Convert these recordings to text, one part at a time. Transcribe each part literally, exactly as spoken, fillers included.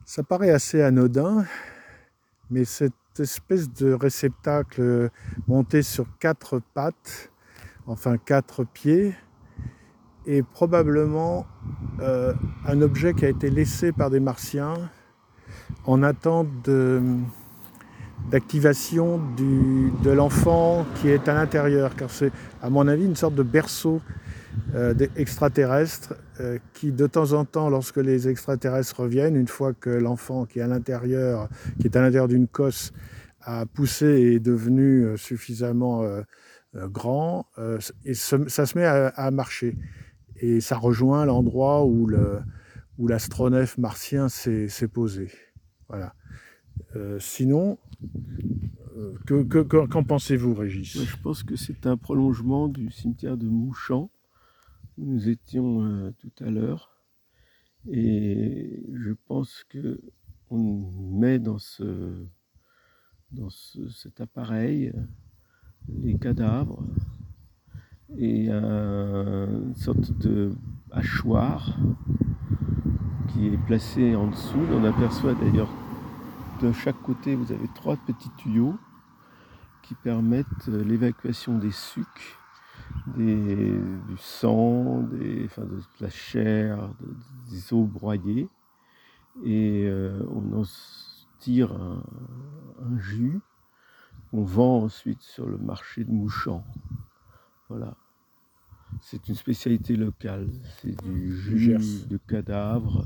Ça paraît assez anodin, mais cette espèce de réceptacle monté sur quatre pattes, enfin quatre pieds, est probablement euh, un objet qui a été laissé par des Martiens en attente de, d'activation du, de l'enfant qui est à l'intérieur, car c'est à mon avis une sorte de berceau euh, extraterrestre euh, qui de temps en temps, lorsque les extraterrestres reviennent, une fois que l'enfant qui est à l'intérieur, qui est à l'intérieur d'une cosse, a poussé et est devenu euh, suffisamment euh, euh, grand, euh, et se, ça se met à, à marcher. Et ça rejoint l'endroit où, le, où l'astronef martien s'est, s'est posé. Voilà. Euh, sinon, euh, que, que, que, qu'en pensez-vous, Régis? Moi, je pense que c'est un prolongement du cimetière de Mouchamp, où nous étions euh, tout à l'heure. Et je pense que on met dans, ce, dans ce, cet appareil les cadavres et un, une sorte de hachoir qui est placé en dessous. On aperçoit d'ailleurs de chaque côté, vous avez trois petits tuyaux qui permettent l'évacuation des sucs, des, du sang, des, enfin de la chair, de, des os broyés. Et euh, on en tire un, un jus qu'on vend ensuite sur le marché de Mouchamp. Voilà. C'est une spécialité locale. C'est du jus de cadavre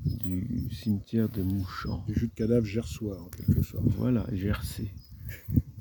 du cimetière de Mouchamp. Du jus de cadavre gersois, en quelque sorte. Voilà, G R C.